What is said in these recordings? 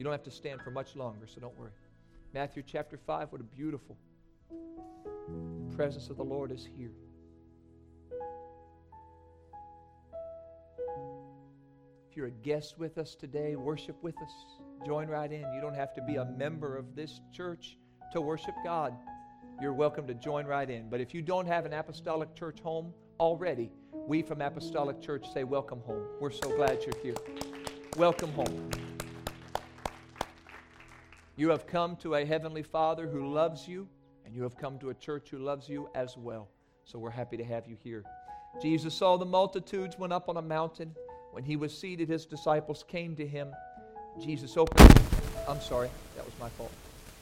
You don't have to stand for much longer, so don't worry. Matthew chapter 5, what a beautiful presence of the Lord is here. If you're a guest with us today, worship with us. Join right in. You don't have to be a member of this church to worship God. You're welcome to join right in. But if you don't have an Apostolic Church home already, we from Apostolic Church say welcome home. We're so glad you're here. Welcome home. You have come to a Heavenly Father who loves you, and you have come to a church who loves you as well. So we're happy to have you here. Jesus saw the multitudes, went up on a mountain. When he was seated, his disciples came to him. Jesus opened... I'm sorry, that was my fault.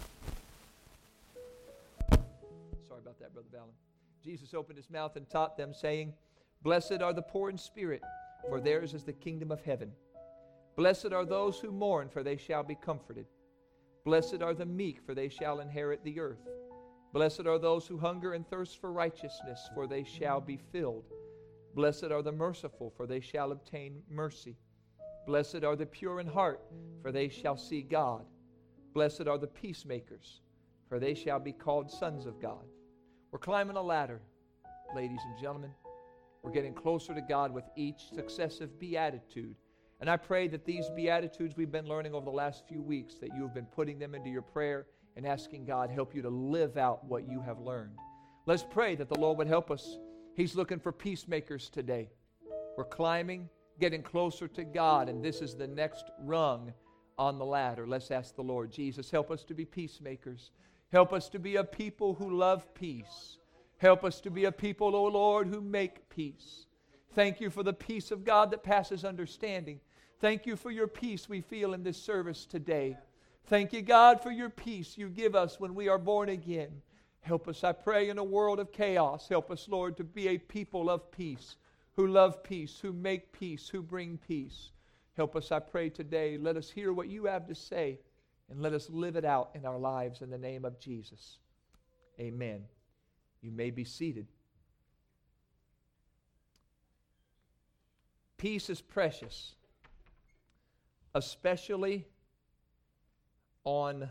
Sorry about that, Brother Ballin. Jesus opened his mouth and taught them, saying, Blessed are the poor in spirit, for theirs is the kingdom of heaven. Blessed are those who mourn, for they shall be comforted. Blessed are the meek, for they shall inherit the earth. Blessed are those who hunger and thirst for righteousness, for they shall be filled. Blessed are the merciful, for they shall obtain mercy. Blessed are the pure in heart, for they shall see God. Blessed are the peacemakers, for they shall be called sons of God. We're climbing a ladder, ladies and gentlemen. We're getting closer to God with each successive beatitude. And I pray that these beatitudes we've been learning over the last few weeks, that you have been putting them into your prayer and asking God help you to live out what you have learned. Let's pray that the Lord would help us. He's looking for peacemakers today. We're climbing, getting closer to God, and this is the next rung on the ladder. Let's ask the Lord. Jesus, help us to be peacemakers. Help us to be a people who love peace. Help us to be a people, O Lord, who make peace. Thank you for the peace of God that passes understanding. Thank you for your peace we feel in this service today. Thank you, God, for your peace you give us when we are born again. Help us, I pray, in a world of chaos. Help us, Lord, to be a people of peace, who love peace, who make peace, who bring peace. Help us, I pray, today. Let us hear what you have to say, and let us live it out in our lives in the name of Jesus. Amen. You may be seated. Peace is precious, especially on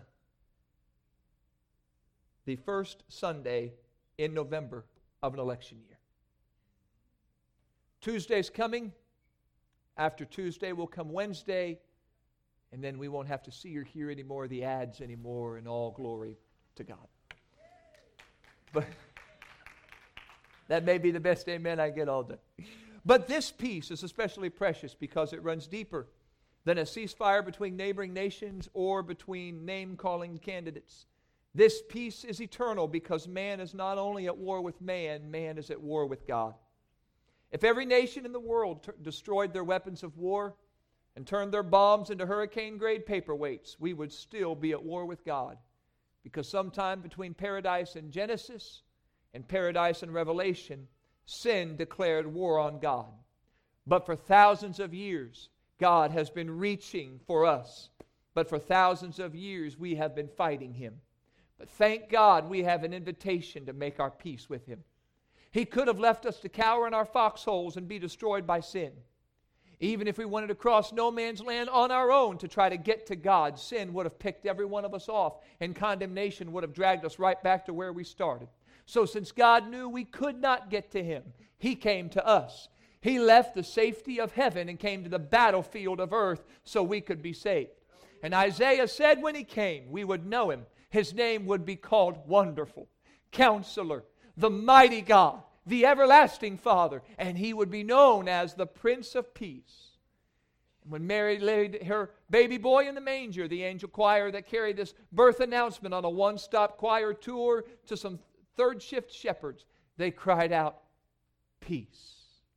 the first Sunday in November of an election year. Tuesday's coming. After Tuesday will come Wednesday, and then we won't have to see or hear any more of the ads anymore, and all glory to God. But that may be the best amen I get all day. But this peace is especially precious because it runs deeper than a ceasefire between neighboring nations or between name-calling candidates. This peace is eternal because man is not only at war with man, man is at war with God. If every nation in the world destroyed their weapons of war and turned their bombs into hurricane-grade paperweights, we would still be at war with God. Because sometime between paradise and Genesis and paradise and Revelation, sin declared war on God. But for thousands of years, God has been reaching for us. But for thousands of years, we have been fighting Him. But thank God we have an invitation to make our peace with Him. He could have left us to cower in our foxholes and be destroyed by sin. Even if we wanted to cross no man's land on our own to try to get to God, sin would have picked every one of us off, and condemnation would have dragged us right back to where we started. So since God knew we could not get to Him, He came to us. He left the safety of heaven and came to the battlefield of earth so we could be saved. And Isaiah said when He came, we would know Him. His name would be called Wonderful, Counselor, the Mighty God, the Everlasting Father, and He would be known as the Prince of Peace. And when Mary laid her baby boy in the manger, the angel choir that carried this birth announcement on a one-stop choir tour to some third-shift shepherds, they cried out, peace.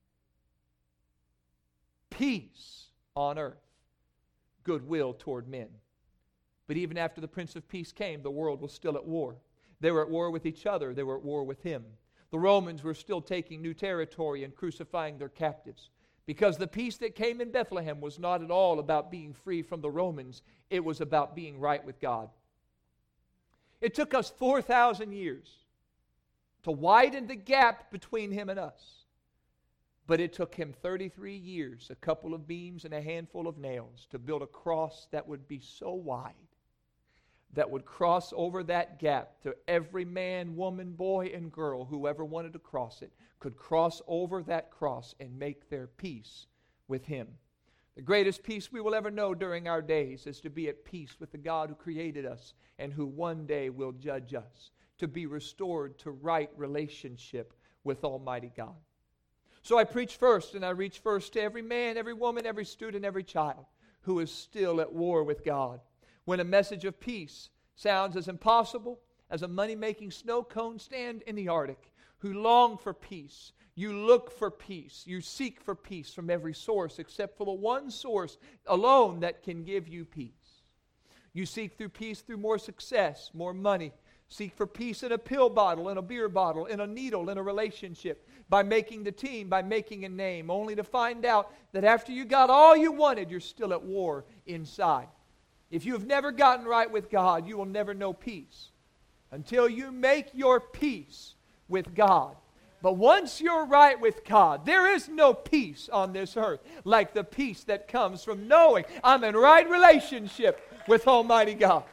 Peace on earth, goodwill toward men. But even after the Prince of Peace came, the world was still at war. They were at war with each other. They were at war with Him. The Romans were still taking new territory and crucifying their captives. Because the peace that came in Bethlehem was not at all about being free from the Romans. It was about being right with God. It took us 4,000 years to widen the gap between Him and us. But it took him 33 years, a couple of beams and a handful of nails to build a cross that would be so wide, that would cross over that gap to every man, woman, boy, and girl, whoever wanted to cross it, could cross over that cross and make their peace with Him. The greatest peace we will ever know during our days is to be at peace with the God who created us and who one day will judge us, to be restored to right relationship with Almighty God. So I preach first, and I reach first to every man, every woman, every student, every child who is still at war with God. When a message of peace sounds as impossible as a money-making snow cone stand in the Arctic, who long for peace, you look for peace, you seek for peace from every source except for the one source alone that can give you peace. You seek through peace through more success, more money. Seek for peace in a pill bottle, in a beer bottle, in a needle, in a relationship, by making the team, by making a name, only to find out that after you got all you wanted, you're still at war inside. If you have never gotten right with God, you will never know peace until you make your peace with God. But once you're right with God, there is no peace on this earth like the peace that comes from knowing I'm in right relationship with Almighty God.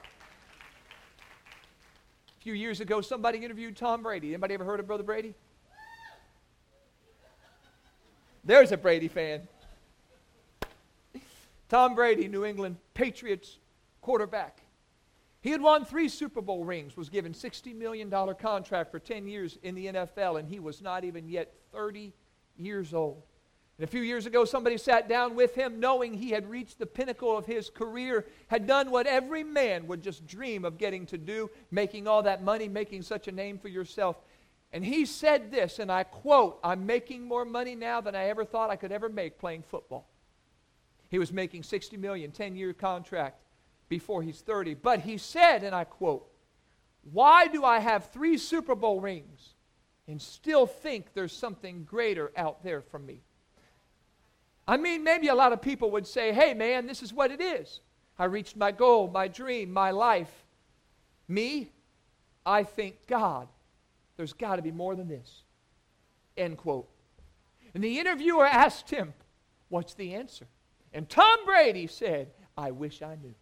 A few years ago, somebody interviewed Tom Brady. Anybody ever heard of Brother Brady? There's a Brady fan. Tom Brady, New England Patriots quarterback. He had won 3 Super Bowl rings, was given $60 million contract for 10 years in the NFL, and he was not even yet 30 years old. And a few years ago, somebody sat down with him knowing he had reached the pinnacle of his career, had done what every man would just dream of getting to do, making all that money, making such a name for yourself. And he said this, and I quote, "I'm making more money now than I ever thought I could ever make playing football." He was making $60 million, 10-year contract before he's 30. But he said, and I quote, "Why do I have 3 Super Bowl rings and still think there's something greater out there for me?" I mean, maybe a lot of people would say, "Hey man, this is what it is. I reached my goal, my dream, my life." Me, I think, God, there's got to be more than this. End quote. And the interviewer asked him, "What's the answer?" And Tom Brady said, "I wish I knew."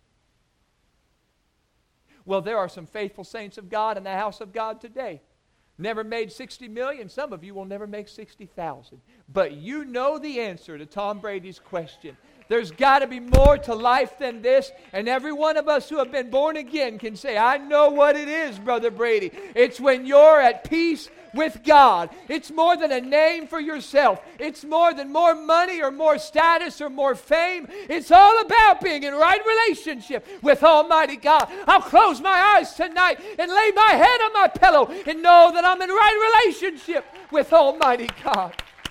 Well, there are some faithful saints of God in the house of God today. Never made 60 million. Some of you will never make 60,000. But you know the answer to Tom Brady's question. There's got to be more to life than this. And every one of us who have been born again can say, "I know what it is, Brother Brady. It's when you're at peace with God. It's more than a name for yourself. It's more than more money or more status or more fame. It's all about being in right relationship with Almighty God." I'll close my eyes tonight and lay my head on my pillow and know that I'm in right relationship with Almighty God.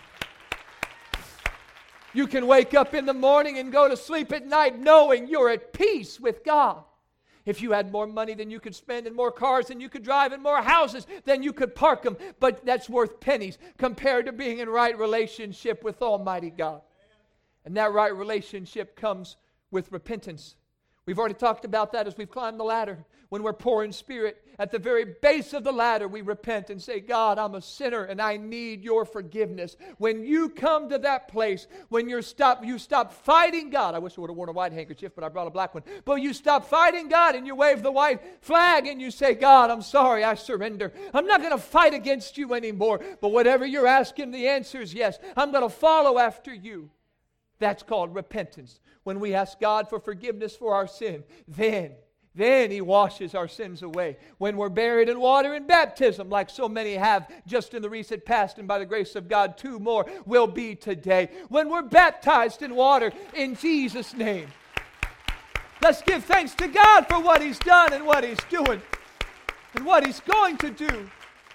You can wake up in the morning and go to sleep at night knowing you're at peace with God. If you had more money than you could spend and more cars than you could drive and more houses than you could park them, but that's worth pennies compared to being in right relationship with Almighty God. And that right relationship comes with repentance. We've already talked about that as we've climbed the ladder. When we're poor in spirit, at the very base of the ladder, we repent and say, "God, I'm a sinner and I need your forgiveness." When you come to that place, when you stop fighting God. I wish I would have worn a white handkerchief, but I brought a black one. But you stop fighting God and you wave the white flag and you say, "God, I'm sorry, I surrender. I'm not going to fight against you anymore. But whatever you're asking, the answer is yes. I'm going to follow after you." That's called repentance. When we ask God for forgiveness for our sin, then He washes our sins away. When we're buried in water in baptism, like so many have just in the recent past, and by the grace of God, 2 more will be today. When we're baptized in water in Jesus' name. Let's give thanks to God for what He's done and what He's doing and what He's going to do.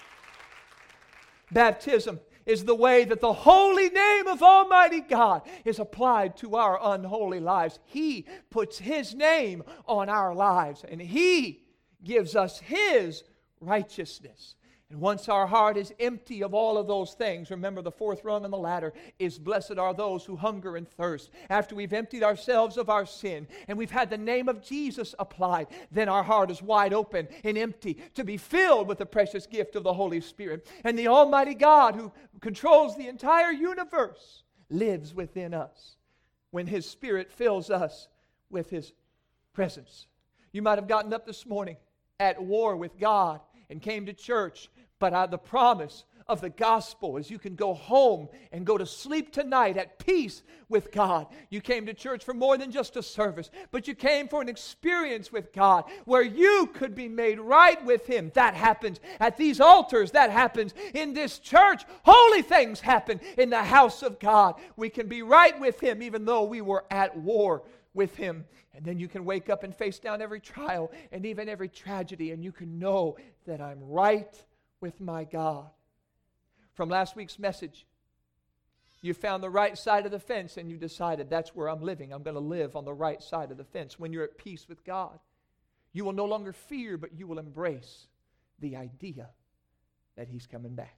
Baptism is the way that the holy name of Almighty God is applied to our unholy lives. He puts His name on our lives, and He gives us His righteousness. And once our heart is empty of all of those things, remember the fourth rung on the ladder is blessed are those who hunger and thirst. After we've emptied ourselves of our sin and we've had the name of Jesus applied, then our heart is wide open and empty to be filled with the precious gift of the Holy Spirit. And the Almighty God who controls the entire universe lives within us when His Spirit fills us with His presence. You might have gotten up this morning at war with God and came to church, but the promise of the gospel is you can go home and go to sleep tonight at peace with God. You came to church for more than just a service, but you came for an experience with God where you could be made right with Him. That happens at these altars. That happens in this church. Holy things happen in the house of God. We can be right with Him even though we were at war with Him. And then you can wake up and face down every trial and even every tragedy, and you can know that I'm right with my God. From last week's message, you found the right side of the fence and you decided that's where I'm living. I'm going to live on the right side of the fence. When you're at peace with God, you will no longer fear, but you will embrace the idea that He's coming back.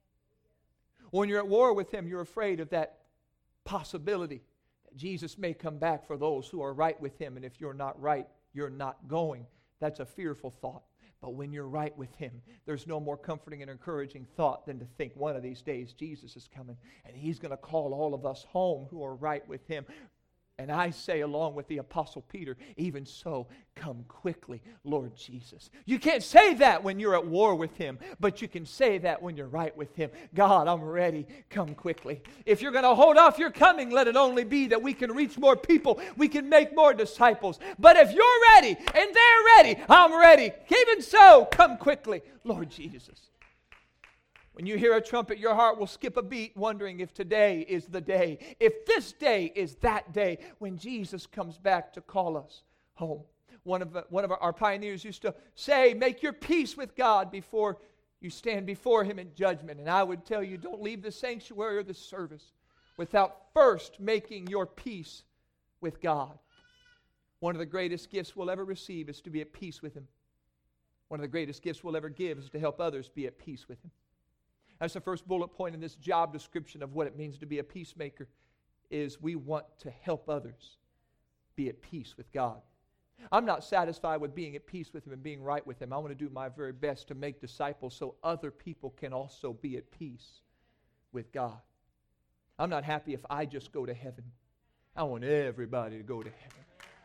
When you're at war with Him, you're afraid of that possibility that Jesus may come back for those who are right with Him. And if you're not right, you're not going. That's a fearful thought. But when you're right with Him, there's no more comforting and encouraging thought than to think one of these days Jesus is coming and He's going to call all of us home who are right with Him. And I say along with the Apostle Peter, even so, come quickly, Lord Jesus. You can't say that when you're at war with Him, but you can say that when you're right with Him. God, I'm ready. Come quickly. If you're going to hold off your coming, let it only be that we can reach more people. We can make more disciples. But if you're ready and they're ready, I'm ready. Even so, come quickly, Lord Jesus. When you hear a trumpet, your heart will skip a beat wondering if today is the day, if this day is that day when Jesus comes back to call us home. One of our pioneers used to say, make your peace with God before you stand before Him in judgment. And I would tell you, don't leave the sanctuary or the service without first making your peace with God. One of the greatest gifts we'll ever receive is to be at peace with Him. One of the greatest gifts we'll ever give is to help others be at peace with Him. That's the first bullet point in this job description of what it means to be a peacemaker, is we want to help others be at peace with God. I'm not satisfied with being at peace with Him and being right with Him. I want to do my very best to make disciples so other people can also be at peace with God. I'm not happy if I just go to heaven. I want everybody to go to heaven.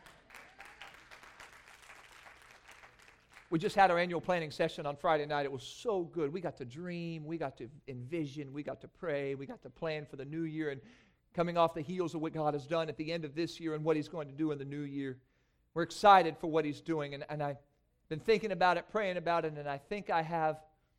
We just had our annual planning session on Friday night. It was so good. We got to dream. We got to envision. We got to pray. We got to plan for the new year and coming off the heels of what God has done at the end of this year and what He's going to do in the new year. We're excited for what He's doing. And I've been thinking about it, praying about it, and I think I have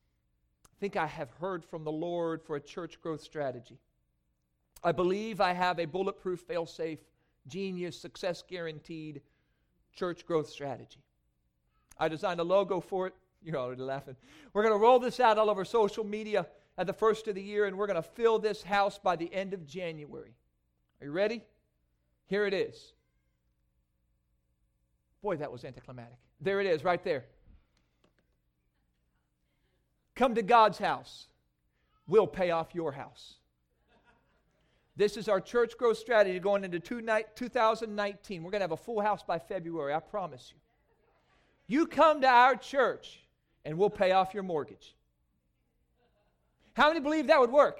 heard from the Lord for a church growth strategy. I believe I have a bulletproof, fail-safe, genius, success guaranteed church growth strategy. I designed a logo for it. You're already laughing. We're going to roll this out all over social media at the first of the year, and we're going to fill this house by the end of January. Are you ready? Here it is. Boy, that was anticlimactic. There it is, right there. Come to God's house. We'll pay off your house. This is our church growth strategy going into 2019. We're going to have a full house by February, I promise you. You come to our church, and we'll pay off your mortgage. How many believe that would work?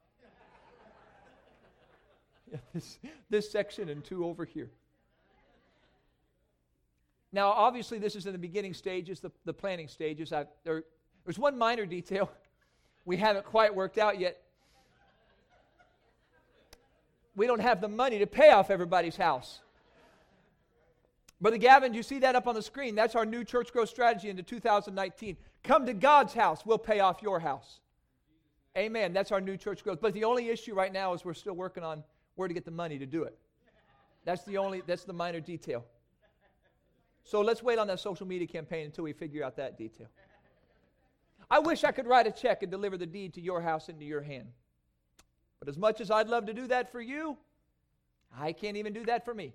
Yeah, this section and two over here. Now, obviously, this is in the beginning stages, the planning stages. There's one minor detail we haven't quite worked out yet. We don't have the money to pay off everybody's house. Brother Gavin, do you see that up on the screen? That's our new church growth strategy into 2019. Come to God's house. We'll pay off your house. Amen. That's our new church growth. But the only issue right now is we're still working on where to get the money to do it. That's the minor detail. So let's wait on that social media campaign until we figure out that detail. I wish I could write a check and deliver the deed to your house into your hand. But as much as I'd love to do that for you, I can't even do that for me.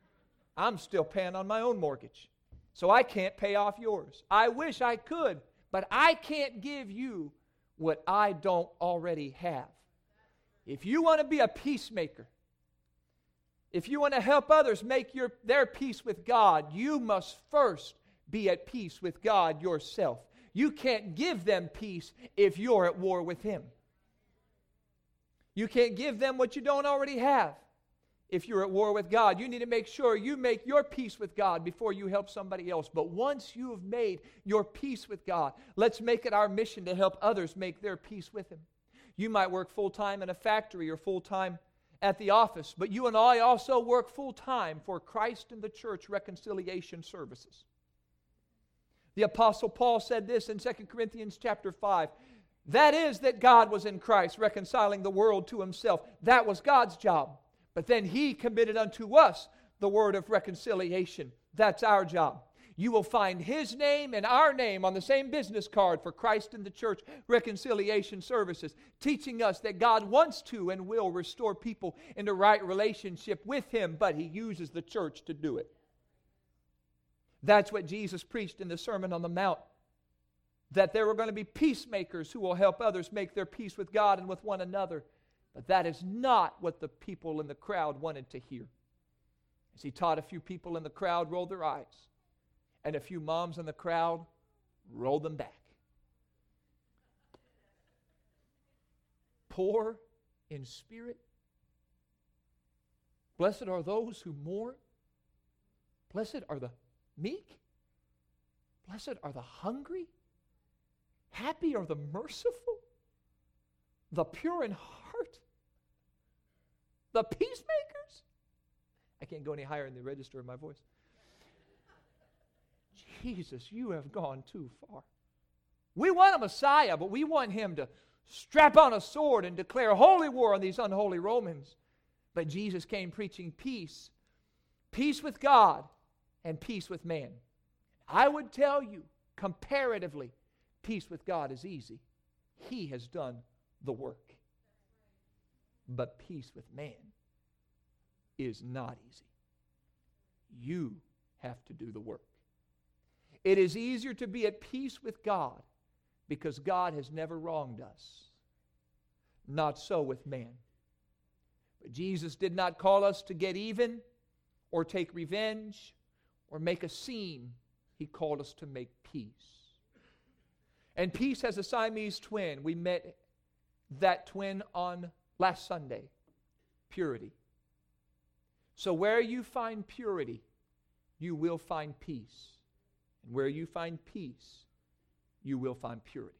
I'm still paying on my own mortgage, so I can't pay off yours. I wish I could, But I can't give you what I don't already have. If you want to be a peacemaker, if you want to help others make their peace with God, you must first be at peace with God yourself. You can't give them peace if you're at war with Him. You can't give them what you don't already have if you're at war with God. You need to make sure you make your peace with God before you help somebody else. But once you have made your peace with God, let's make it our mission to help others make their peace with Him. You might work full-time in a factory or full-time at the office, but you and I also work full-time for Christ and the church reconciliation services. The Apostle Paul said this in 2 Corinthians chapter 5. That is, that God was in Christ reconciling the world to Himself. That was God's job. But then He committed unto us the word of reconciliation. That's our job. You will find His name and our name on the same business card for Christ and the church reconciliation services, teaching us that God wants to and will restore people into right relationship with Him, but He uses the church to do it. That's what Jesus preached in the Sermon on the Mount, that there were going to be peacemakers who will help others make their peace with God and with one another. But that is not what the people in the crowd wanted to hear. As He taught, a few people in the crowd rolled their eyes, and a few moms in the crowd rolled them back. Poor in spirit. Blessed are those who mourn. Blessed are the meek. Blessed are the hungry. Happy are the merciful, the pure in heart, the peacemakers. I can't go any higher in the register of my voice. Jesus, you have gone too far. We want a Messiah, but we want Him to strap on a sword and declare holy war on these unholy Romans. But Jesus came preaching peace, peace with God and peace with man. I would tell you, comparatively, peace with God is easy. He has done the work. But peace with man is not easy. You have to do the work. It is easier to be at peace with God because God has never wronged us. Not so with man. But Jesus did not call us to get even or take revenge or make a scene. He called us to make peace. And peace has a Siamese twin. We met that twin on last Sunday. Purity. So where you find purity, you will find peace. And where you find peace, you will find purity.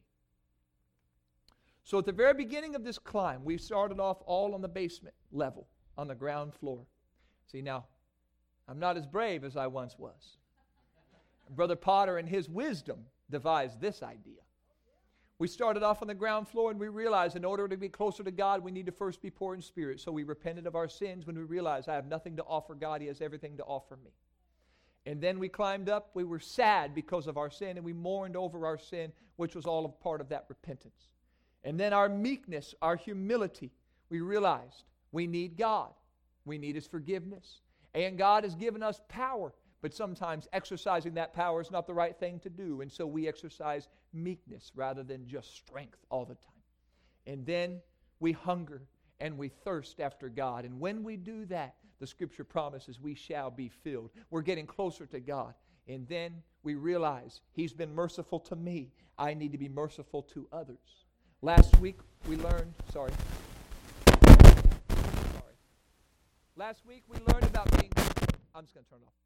So at the very beginning of this climb, we started off all on the basement level, on the ground floor. See, now, I'm not as brave as I once was. Brother Potter, in his wisdom, devised this idea. We started off on the ground floor, and we realized in order to be closer to God, we need to first be poor in spirit. So we repented of our sins when we realized I have nothing to offer God. He has everything to offer me. And then we climbed up. We were sad because of our sin, and we mourned over our sin, which was all a part of that repentance. And then our meekness, our humility, we realized we need God. We need His forgiveness. And God has given us power. But sometimes exercising that power is not the right thing to do. And so we exercise meekness rather than just strength all the time. And then we hunger and we thirst after God. And when we do that, the Scripture promises we shall be filled. We're getting closer to God. And then we realize He's been merciful to me. I need to be merciful to others. Last week we learned, Last week we learned about being, I'm just going to turn it off.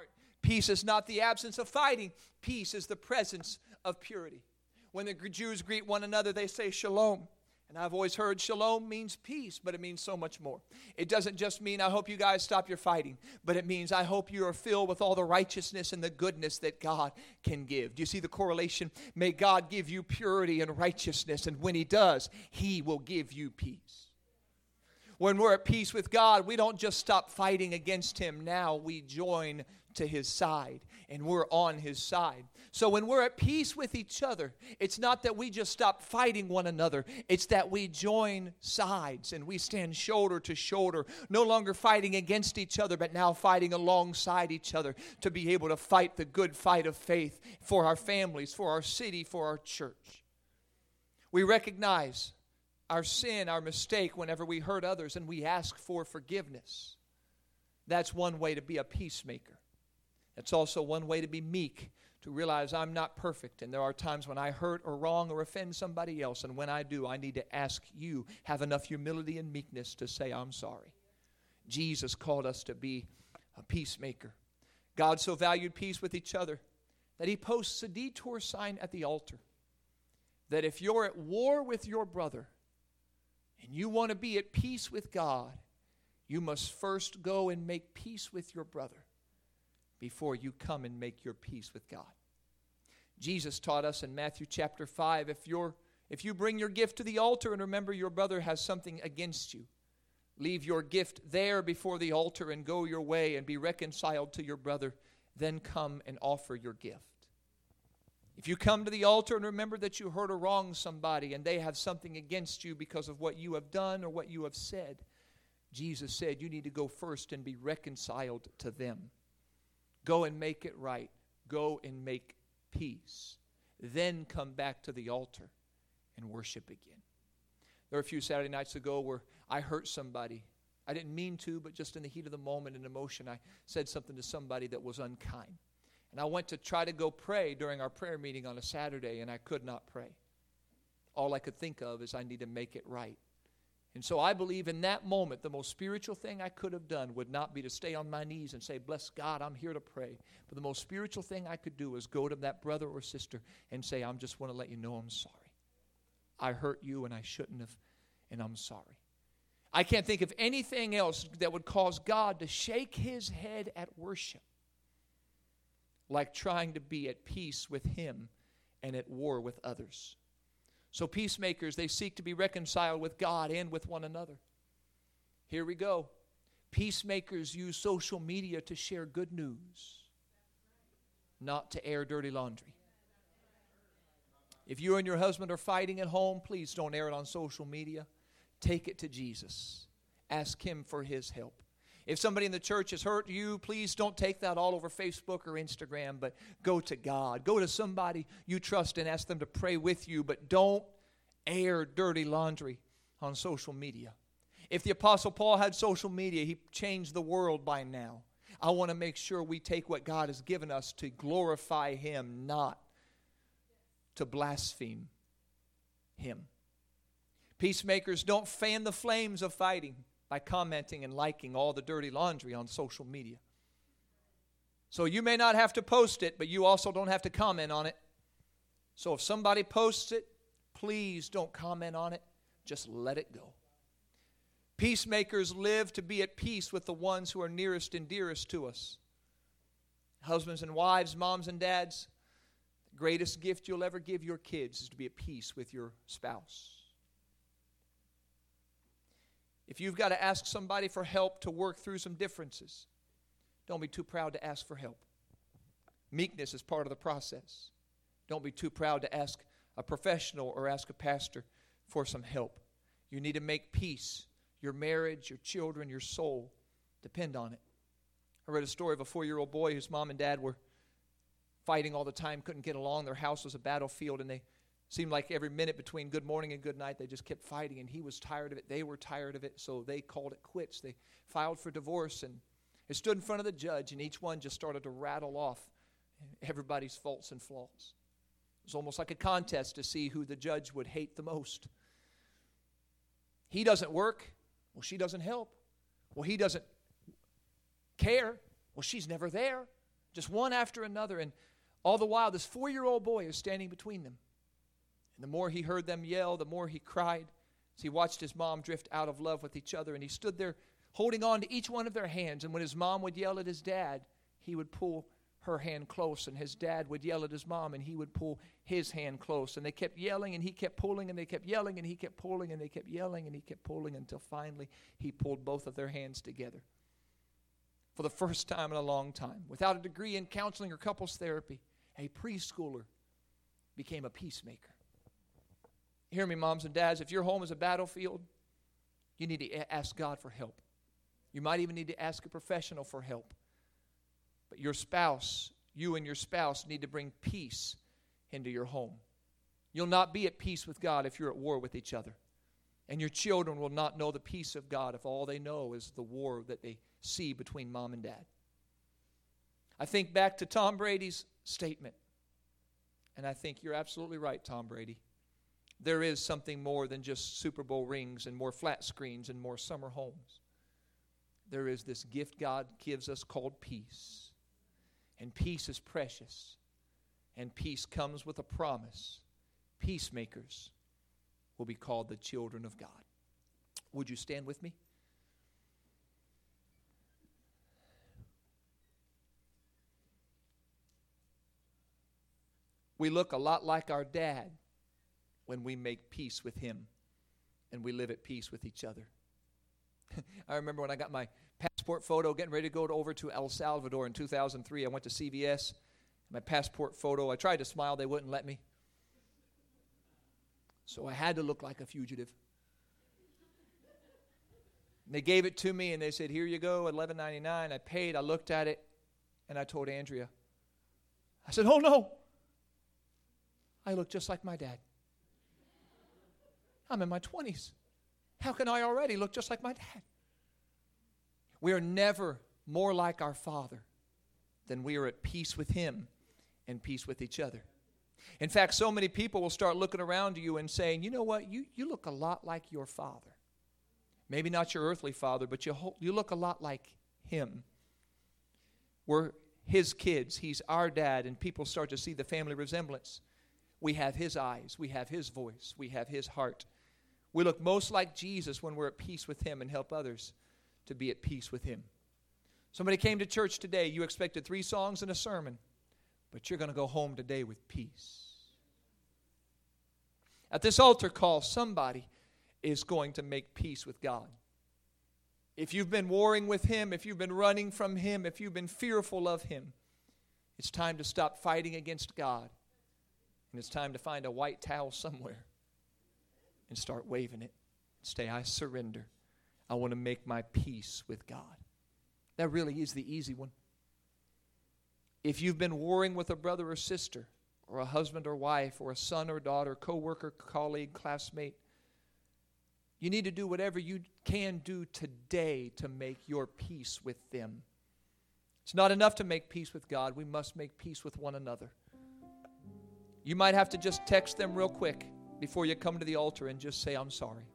heart. Peace is not the absence of fighting. Peace is the presence of purity. When the Jews greet one another, they say shalom. And I've always heard shalom means peace, but it means so much more. It doesn't just mean, I hope you guys stop your fighting, but it means, I hope you are filled with all the righteousness and the goodness that God can give. Do you see the correlation? May God give you purity and righteousness, and when He does, He will give you peace. When we're at peace with God, we don't just stop fighting against Him. Now we join to His side, and we're on His side. So when we're at peace with each other, it's not that we just stop fighting one another. It's that we join sides and we stand shoulder to shoulder, no longer fighting against each other, but now fighting alongside each other to be able to fight the good fight of faith for our families, for our city, for our church. We recognize our sin, our mistake whenever we hurt others, and we ask for forgiveness. That's one way to be a peacemaker. It's also one way to be meek, to realize I'm not perfect, and there are times when I hurt or wrong or offend somebody else, and when I do, I need to ask you, have enough humility and meekness to say, I'm sorry. Jesus called us to be a peacemaker. God so valued peace with each other that He posts a detour sign at the altar, that if you're at war with your brother and you want to be at peace with God, you must first go and make peace with your brother before you come and make your peace with God. Jesus taught us in Matthew chapter 5, if you bring your gift to the altar and remember your brother has something against you, leave your gift there before the altar and go your way and be reconciled to your brother, then come and offer your gift. If you come to the altar and remember that you hurt or wronged somebody and they have something against you because of what you have done or what you have said, Jesus said you need to go first and be reconciled to them. Go and make it right. Go and make peace. Then come back to the altar and worship again. There were a few Saturday nights ago where I hurt somebody. I didn't mean to, but just in the heat of the moment and emotion, I said something to somebody that was unkind. And I went to try to go pray during our prayer meeting on a Saturday, and I could not pray. All I could think of is I need to make it right. And so I believe in that moment, the most spiritual thing I could have done would not be to stay on my knees and say, bless God, I'm here to pray. But the most spiritual thing I could do was go to that brother or sister and say, I just want to let you know I'm sorry. I hurt you and I shouldn't have, and I'm sorry. I can't think of anything else that would cause God to shake His head at worship like trying to be at peace with Him and at war with others. So peacemakers, they seek to be reconciled with God and with one another. Here we go. Peacemakers use social media to share good news, not to air dirty laundry. If you and your husband are fighting at home, please don't air it on social media. Take it to Jesus. Ask Him for His help. If somebody in the church has hurt you, please don't take that all over Facebook or Instagram, but go to God. Go to somebody you trust and ask them to pray with you, but don't air dirty laundry on social media. If the Apostle Paul had social media, he changed the world by now. I want to make sure we take what God has given us to glorify Him, not to blaspheme Him. Peacemakers don't fan the flames of fighting by commenting and liking all the dirty laundry on social media. So you may not have to post it, but you also don't have to comment on it. So if somebody posts it, please don't comment on it. Just let it go. Peacemakers live to be at peace with the ones who are nearest and dearest to us. Husbands and wives, moms and dads, the greatest gift you'll ever give your kids is to be at peace with your spouse. If you've got to ask somebody for help to work through some differences, don't be too proud to ask for help. Meekness is part of the process. Don't be too proud to ask a professional or ask a pastor for some help. You need to make peace. Your marriage, your children, your soul depend on it. I read a story of a 4-year-old boy whose mom and dad were fighting all the time, couldn't get along. Their house was a battlefield, and they seemed like every minute between good morning and good night, they just kept fighting, and he was tired of it. They were tired of it, so they called it quits. They filed for divorce, and they stood in front of the judge, and each one just started to rattle off everybody's faults and flaws. It was almost like a contest to see who the judge would hate the most. He doesn't work. Well, she doesn't help. Well, he doesn't care. Well, she's never there. just one after another. And all the while, this 4-year-old boy is standing between them. And the more he heard them yell, the more he cried as he watched his mom drift out of love with each other. And he stood there holding on to each one of their hands. And when his mom would yell at his dad, he would pull her hand close. And his dad would yell at his mom, and he would pull his hand close. And they kept yelling, and he kept pulling, and they kept yelling, and he kept pulling, and they kept yelling, and he kept pulling, until finally he pulled both of their hands together. For the first time in a long time, without a degree in counseling or couples therapy, a preschooler became a peacemaker. Hear me, moms and dads, if your home is a battlefield, you need to ask God for help. You might even need to ask a professional for help. But your spouse, you and your spouse need to bring peace into your home. You'll not be at peace with God if you're at war with each other. And your children will not know the peace of God if all they know is the war that they see between mom and dad. I think back to Tom Brady's statement, and I think you're absolutely right, Tom Brady. There is something more than just Super Bowl rings and more flat screens and more summer homes. There is this gift God gives us called peace. And peace is precious. And peace comes with a promise. Peacemakers will be called the children of God. Would you stand with me? We look a lot like our dad when we make peace with him and we live at peace with each other. I remember when I got my passport photo, getting ready to go over to El Salvador in 2003. I went to CVS. My passport photo, I tried to smile. They wouldn't let me. So I had to look like a fugitive. And they gave it to me, and they said, here you go, $11.99. I paid. I looked at it, and I told Andrea. I said, oh, no. I look just like my dad. I'm in my 20s. How can I already look just like my dad? We are never more like our Father than we are at peace with Him and peace with each other. In fact, so many people will start looking around you and saying, you know what, you look a lot like your father. Maybe not your earthly father, but you look a lot like him. We're his kids. He's our dad, and people start to see the family resemblance. We have his eyes. We have his voice. We have his heart. We look most like Jesus when we're at peace with him and help others to be at peace with him. Somebody came to church today. You expected 3 songs and a sermon, but you're going to go home today with peace. At this altar call, somebody is going to make peace with God. If you've been warring with him, if you've been running from him, if you've been fearful of him, it's time to stop fighting against God. And it's time to find a white towel somewhere and start waving it. Say, I surrender. I want to make my peace with God. That really is the easy one. If you've been warring with a brother or sister, or a husband or wife, or a son or daughter, co-worker, colleague, classmate, you need to do whatever you can do today to make your peace with them. It's not enough to make peace with God. We must make peace with one another. You might have to just text them real quick before you come to the altar and just say, I'm sorry.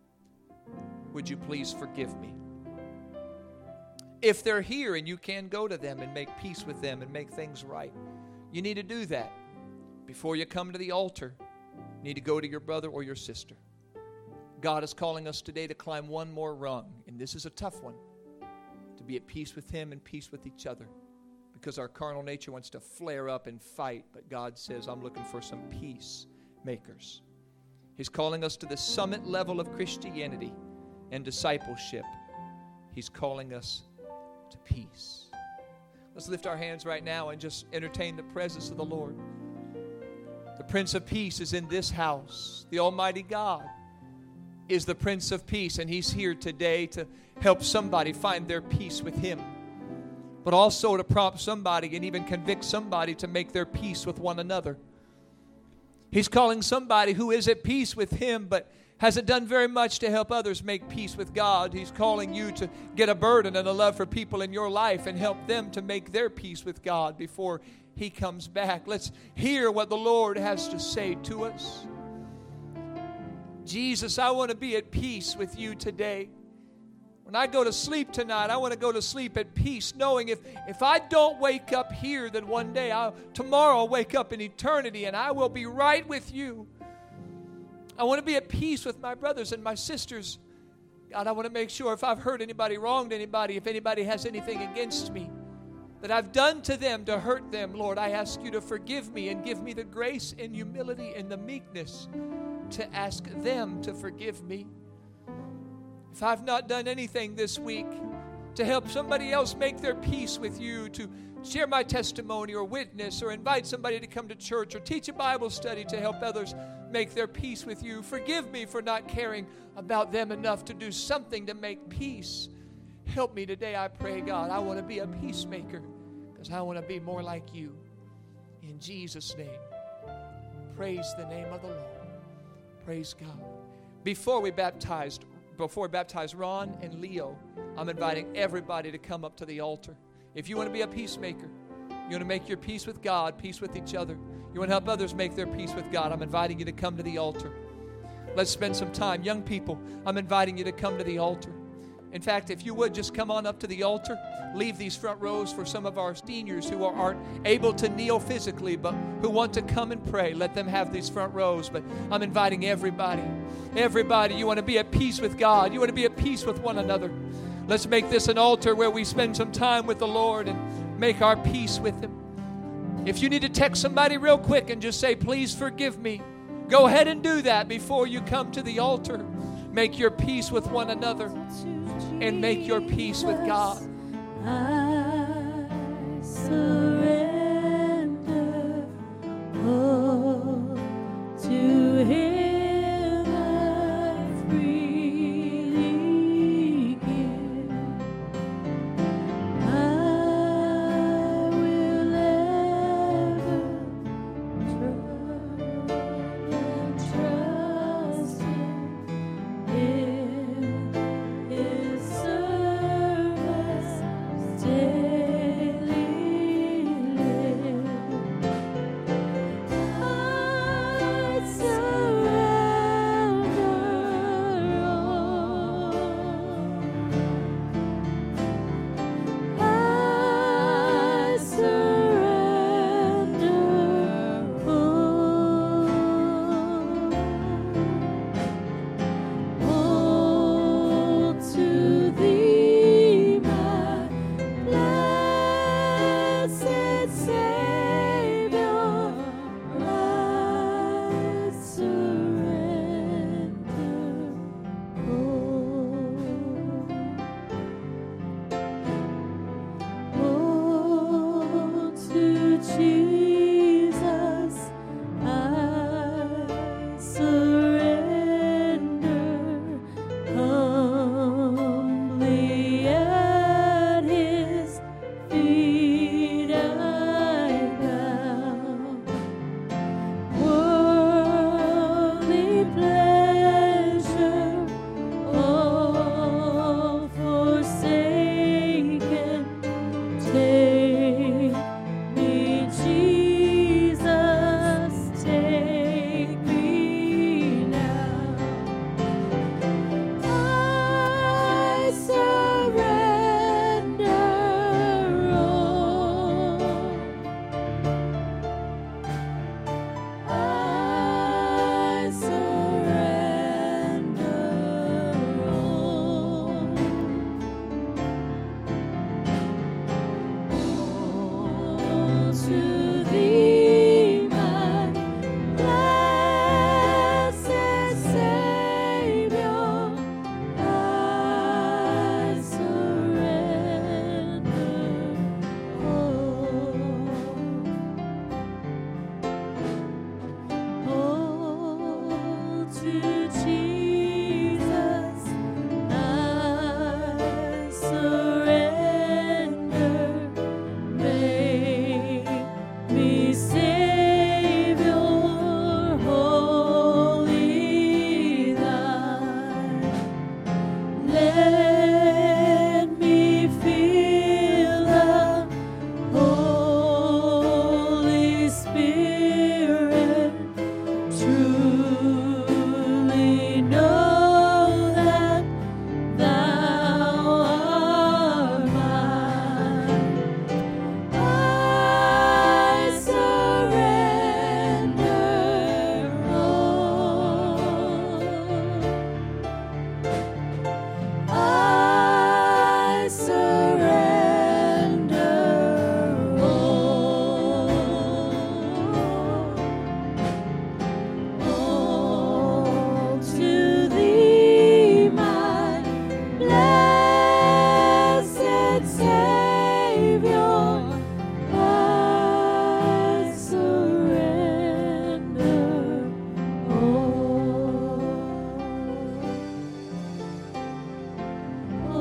Would you please forgive me? If they're here and you can go to them and make peace with them and make things right, you need to do that. Before you come to the altar, you need to go to your brother or your sister. God is calling us today to climb one more rung, and this is a tough one, to be at peace with him and peace with each other, because our carnal nature wants to flare up and fight, but God says, I'm looking for some peacemakers. He's calling us to the summit level of Christianity and discipleship. He's calling us to peace. Let's lift our hands right now and just entertain the presence of the Lord. The Prince of Peace is in this house. The Almighty God is the Prince of Peace, and He's here today to help somebody find their peace with Him, but also to prompt somebody and even convict somebody to make their peace with one another. He's calling somebody who is at peace with Him, but hasn't done very much to help others make peace with God. He's calling you to get a burden and a love for people in your life and help them to make their peace with God before He comes back. Let's hear what the Lord has to say to us. Jesus, I want to be at peace with you today. When I go to sleep tonight, I want to go to sleep at peace, knowing if I don't wake up here, then one day, tomorrow I'll wake up in eternity and I will be right with you. I want to be at peace with my brothers and my sisters. God, I want to make sure if I've hurt anybody, wronged anybody, if anybody has anything against me that I've done to them to hurt them, Lord, I ask you to forgive me and give me the grace and humility and the meekness to ask them to forgive me. If I've not done anything this week to help somebody else make their peace with you, to share my testimony or witness or invite somebody to come to church or teach a Bible study to help others make their peace with you, forgive me for not caring about them enough to do something to make peace. Help me today, I pray, God. I want to be a peacemaker because I want to be more like you. In Jesus' name, praise the name of the Lord. Praise God. Before we baptize Ron and Leo, I'm inviting everybody to come up to the altar. If you want to be a peacemaker, you want to make your peace with God, peace with each other, you want to help others make their peace with God, I'm inviting you to come to the altar. Let's spend some time. Young people, I'm inviting you to come to the altar. In fact, if you would just come on up to the altar, leave these front rows for some of our seniors who aren't able to kneel physically but who want to come and pray. Let them have these front rows. But I'm inviting everybody. Everybody, you want to be at peace with God. You want to be at peace with one another. Let's make this an altar where we spend some time with the Lord and make our peace with Him. If you need to text somebody real quick and just say, please forgive me, go ahead and do that before you come to the altar. Make your peace with one another and make your peace with God.